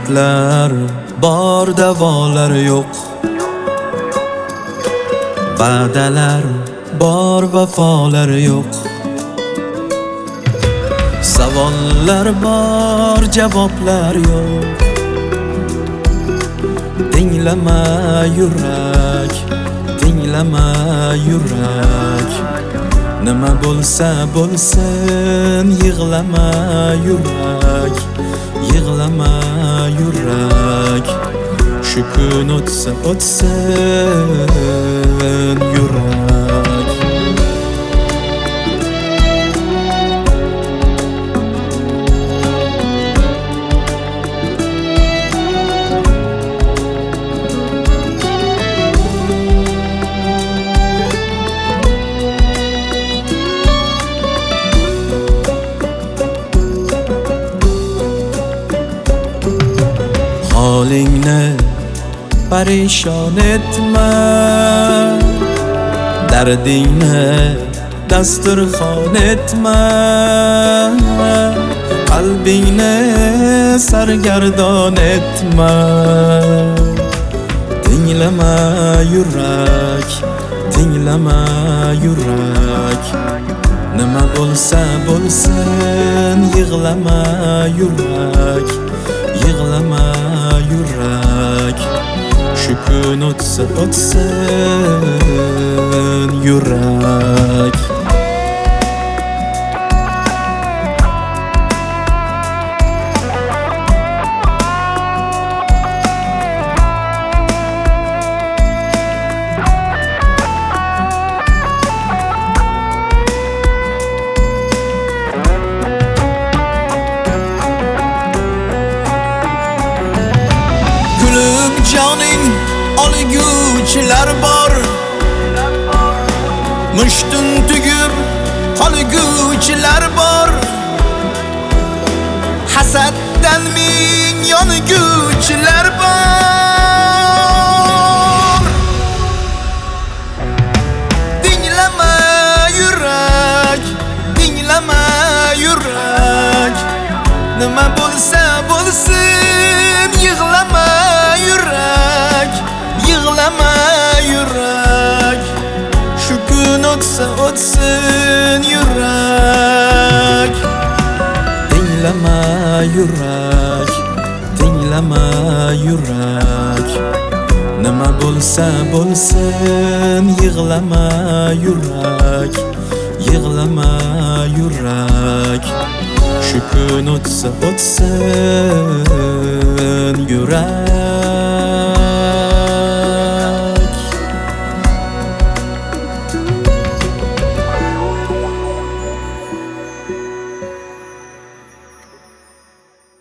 Dardlar bor, davolar yo'q. Va'dalar bor, vafolar yo'q. Savollar bor, javoblar yo'q. Tinglama yurak, tinglama yurak. Nima bo'lsa bo'lsin, yig'lama yurak, yig'lama yurak. Shu kun o'tsa o'tsin yurak. Holingni parishon etma, dardingni dasturxon etma. Qalbingni sargardon etma. Tinglama yurak, tinglama yurak. Nima bo'lsa bo'lsin, yig'lama yurak, yig'lama yurak. Shu kun o'tsa o'tsin yurak. Joning olguvchilar bor, mushtun tugib qolguvchilar bor. Hasaddan ming yonguvchilar bor. Tinglama yurak, tinglama yurak. Nima bo'lsa bo'lsin, yig'lama yurak, yig'lama yurak. Shu kun o'tsa o'tsin yurak. Tinglama yurak, tinglama yurak. Nima bo'lsa bo'lsin, yig'lama yurak, yig'lama yurak. Shu kun o'tsa o'tsin yurak.